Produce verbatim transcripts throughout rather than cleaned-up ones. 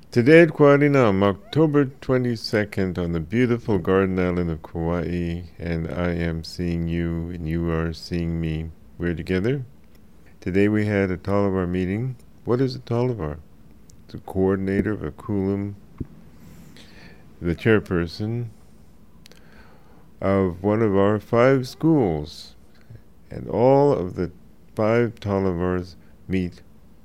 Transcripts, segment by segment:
Today at Kuarinam, October twenty-second, on the beautiful garden island of Kauai, and I am seeing you and you are seeing me. We're together. Today we had a Talivar meeting. What is a Talivar? It's a coordinator of a kulam, the chairperson of one of our five schools. And all of the five Talivars meet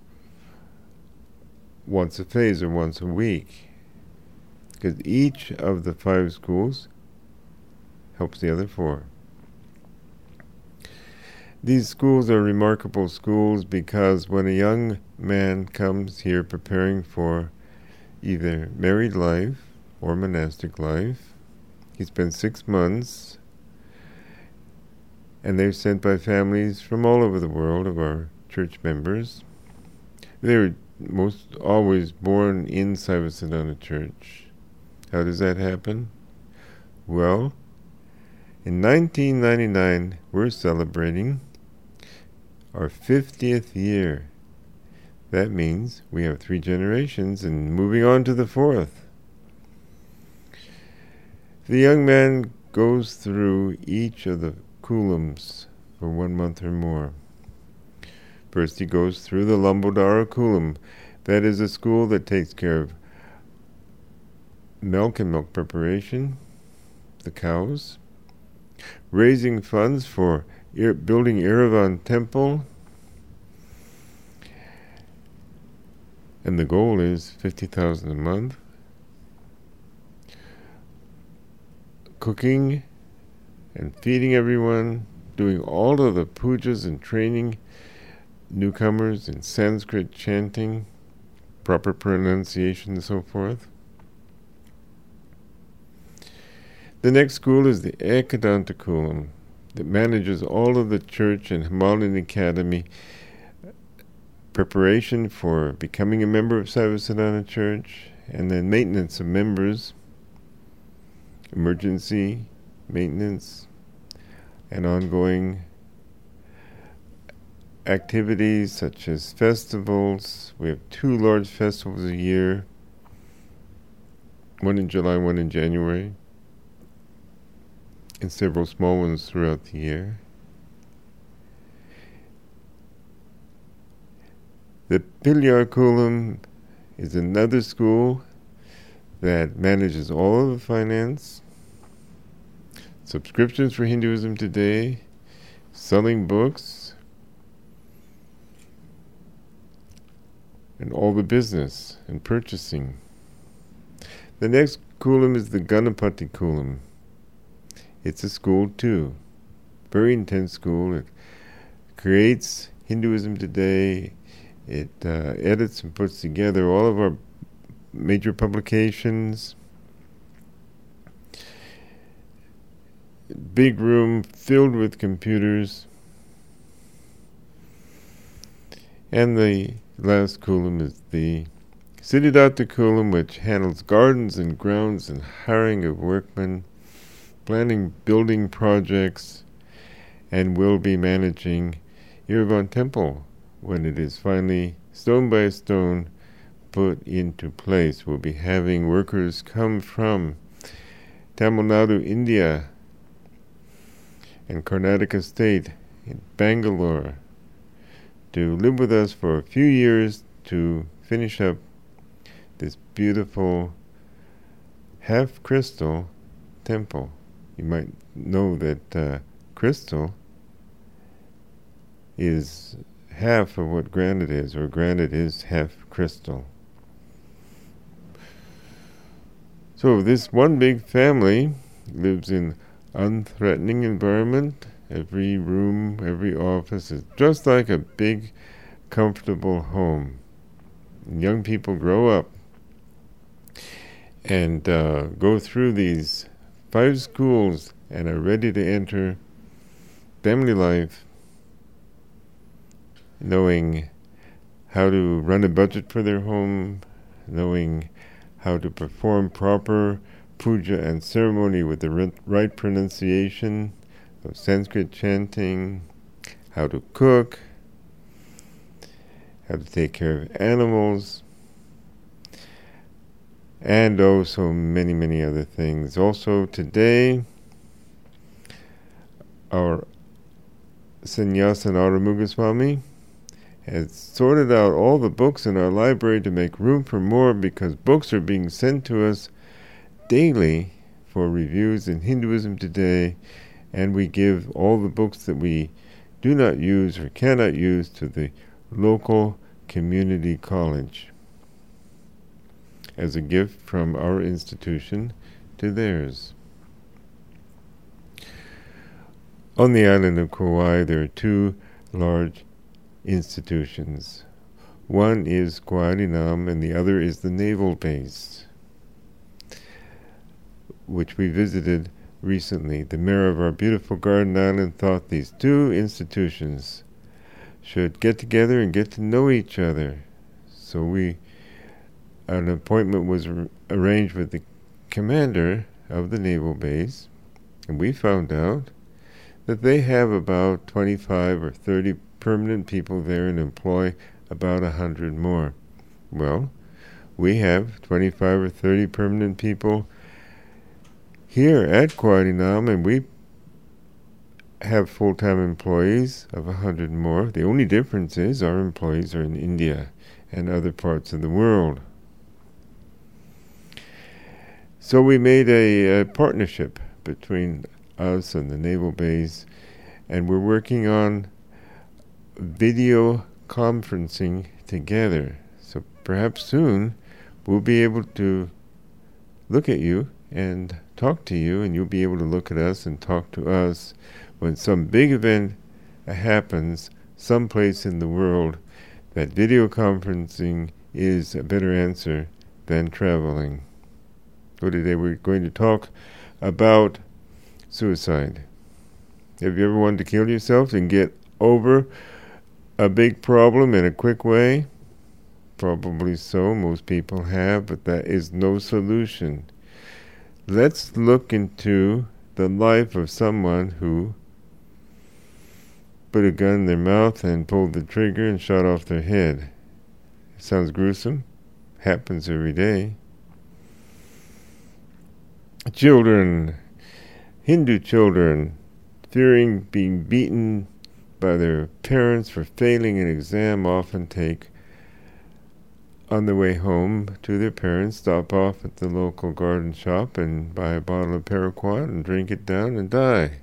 once a phase or once a week, because each of the five schools helps the other four. These schools are remarkable schools because when a young man comes here preparing for either married life or monastic life, he spends six months, and they're sent by families from all over the world of our church members. They're most always born in Sarvasiddhana Church. How does that happen? Well, in nineteen ninety-nine, we're celebrating our fiftieth year. That means we have three generations and moving on to the fourth. The young man goes through each of the kulams for one month or more. First he goes through the Lambodara Kulam. That is a school that takes care of milk and milk preparation, the cows, raising funds for ir- building Iravan Temple, and the goal is fifty thousand a month, cooking and feeding everyone, doing all of the pujas and training newcomers in Sanskrit chanting, proper pronunciation, and so forth. The next school is the Ekadanta Kulam that manages all of the church and Himalayan Academy preparation for becoming a member of Sarvasiddhana Church, and then maintenance of members, emergency maintenance, and ongoing activities such as festivals. We have two large festivals a year, one in July, one in January, and several small ones throughout the year. The Pilyar Kulam is another school that manages all of the finance, subscriptions for Hinduism Today, selling books, and all the business and purchasing. The next kulam is the Ganapati Kulam. It's a school too, very intense school. It creates Hinduism Today. It uh, edits and puts together all of our major publications. Big room filled with computers. And the last kulam is the Siddhidatta Kulam, which handles gardens and grounds and hiring of workmen, planning building projects, and will be managing Iravan Temple when it is finally, stone by stone, put into place. We'll be having workers come from Tamil Nadu, India, and Karnataka State, in Bangalore, to live with us for a few years to finish up this beautiful half-crystal temple. You might know that uh, crystal is half of what granite is, or granite is half crystal. So this one big family lives in unthreatening environment. Every room, every office is just like a big, comfortable home. And young people grow up and uh, go through these five schools and are ready to enter family life, knowing how to run a budget for their home, knowing how to perform proper puja and ceremony with the right pronunciation of Sanskrit chanting, how to cook, how to take care of animals, and also many, many other things. Also today, our Sannyasin Arumugaswamy has sorted out all the books in our library to make room for more, because books are being sent to us daily for reviews in Hinduism Today, and we give all the books that we do not use or cannot use to the local community college as a gift from our institution to theirs. On the island of Kauai, there are two large institutions. One is Kuarinam and the other is the naval base, which we visited recently. The mayor of our beautiful garden island thought these two institutions should get together and get to know each other. So we, an appointment was r- arranged with the commander of the naval base, and we found out that they have about twenty-five or thirty permanent people there and employ about a hundred more. Well, we have twenty-five or thirty permanent people here at Kuarinam, and we have full-time employees of a hundred more. The only difference is our employees are in India and other parts of the world. So we made a, a partnership between us and the naval base, and we're working on video conferencing together. So perhaps soon we'll be able to look at you and talk to you, and you'll be able to look at us and talk to us when some big event happens someplace in the world. That video conferencing is a better answer than traveling. So today we're going to talk about suicide. Have you ever wanted to kill yourself and get over a big problem in a quick way? Probably so, most people have, but that is no solution. Let's look into the life of someone who put a gun in their mouth and pulled the trigger and shot off their head. It sounds gruesome. Happens every day. Children, Hindu children, fearing being beaten by their parents for failing an exam, often take, on the way home to their parents, stop off at the local garden shop and buy a bottle of paraquat and drink it down and die.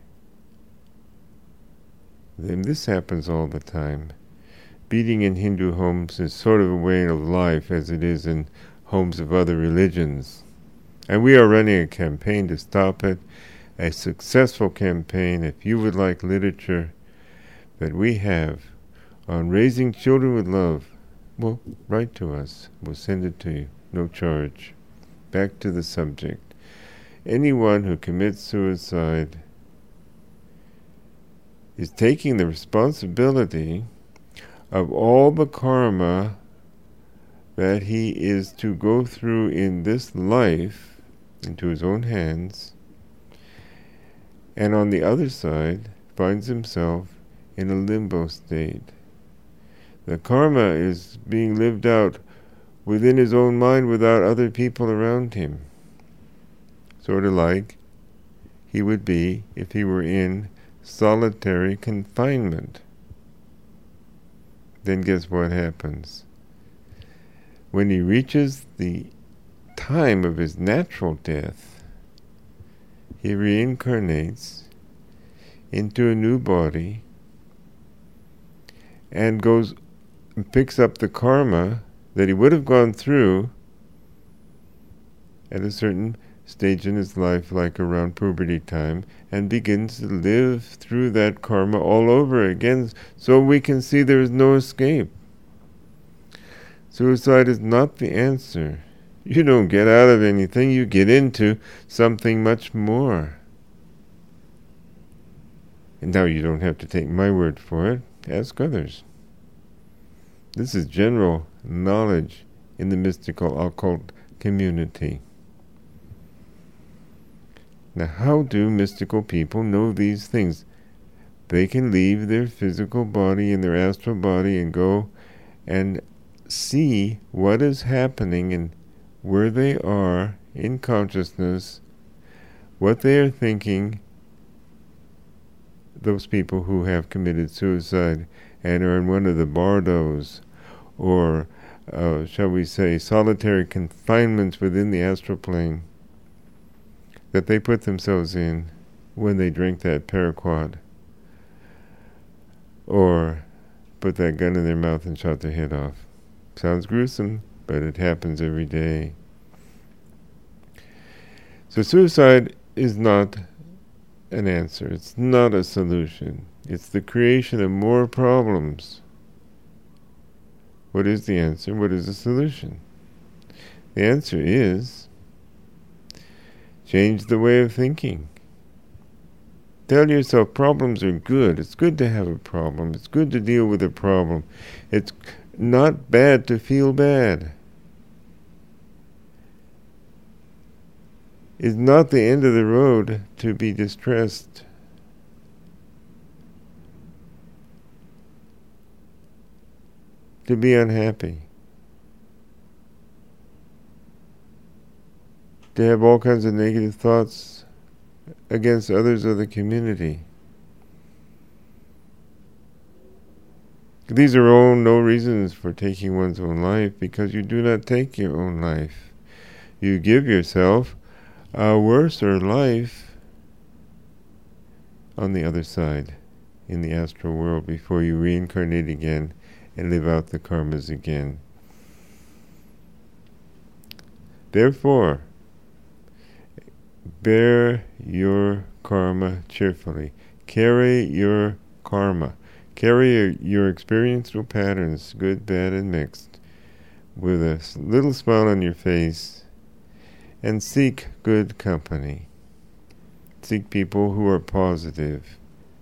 And this happens all the time. Beating in Hindu homes is sort of a way of life, as it is in homes of other religions. And we are running a campaign to stop it, a successful campaign. If you would like literature that we have on raising children with love, well, write to us. We'll send it to you, no charge. Back to the subject. Anyone who commits suicide is taking the responsibility of all the karma that he is to go through in this life into his own hands, and on the other side finds himself in a limbo state. The karma is being lived out within his own mind without other people around him. Sort of like he would be if he were in solitary confinement. Then guess what happens? When he reaches the time of his natural death, he reincarnates into a new body and goes and picks up the karma that he would have gone through at a certain stage in his life, like around puberty time, and begins to live through that karma all over again, so we can see there is no escape. Suicide is not the answer. You don't get out of anything, you get into something much more. And now you don't have to take my word for it. Ask others. This is general knowledge in the mystical occult community. Now, how do mystical people know these things? They can leave their physical body and their astral body and go and see what is happening and where they are in consciousness, what they are thinking, those people who have committed suicide and are in one of the bardos, or uh, shall we say solitary confinements within the astral plane that they put themselves in when they drink that paraquat or put that gun in their mouth and shot their head off. Sounds gruesome, but it happens every day. So suicide is not an answer. It's not a solution. It's the creation of more problems. What is the answer? What is the solution? The answer is change the way of thinking. Tell yourself problems are good. It's good to have a problem. It's good to deal with a problem. It's not bad to feel bad. It's not the end of the road to be distressed. To be unhappy. To have all kinds of negative thoughts against others of the community. These are all no reasons for taking one's own life, because you do not take your own life. You give yourself a worser life on the other side, in the astral world, before you reincarnate again and live out the karmas again. Therefore, bear your karma cheerfully. Carry your karma. Carry your, your experiential patterns, good, bad, and mixed, with a little smile on your face, and seek good company. Seek people who are positive.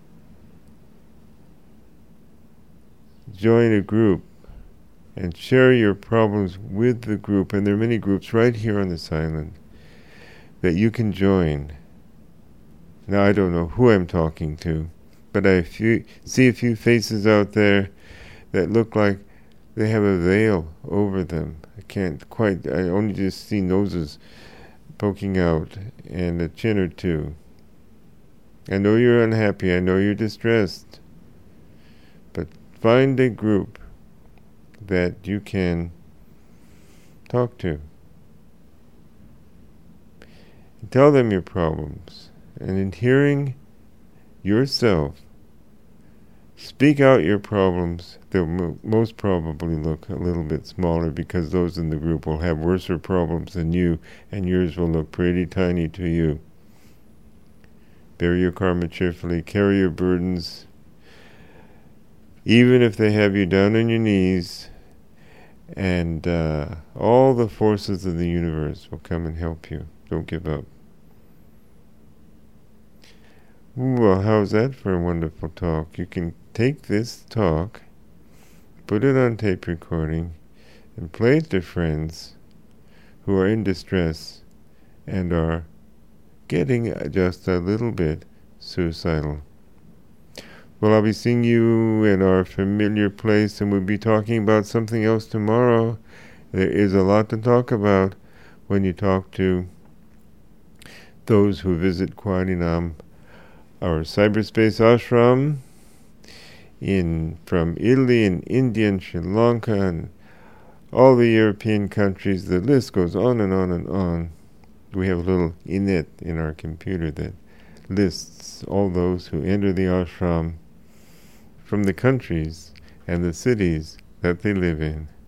Join a group and share your problems with the group. And there are many groups right here on this island that you can join. Now, I don't know who I'm talking to, but I few, see a few faces out there that look like they have a veil over them. I can't quite, I only just see noses poking out and a chin or two. I know you're unhappy, I know you're distressed, but find a group that you can talk to. Tell them your problems, and in hearing yourself speak out your problems, they'll mo- most probably look a little bit smaller, because those in the group will have worser problems than you, and yours will look pretty tiny to you. Bear your karma cheerfully, carry your burdens, even if they have you down on your knees, and uh, all the forces of the universe will come and help you. Don't give up. Well, how's that for a wonderful talk? You can take this talk, put it on tape recording, and play it to friends who are in distress and are getting just a little bit suicidal. Well, I'll be seeing you in our familiar place, and we'll be talking about something else tomorrow. There is a lot to talk about when you talk to those who visit Kwaninam, our cyberspace ashram in from Italy and India and Sri Lanka and all the European countries. The list goes on and on and on. We have a little init in our computer that lists all those who enter the ashram from the countries and the cities that they live in.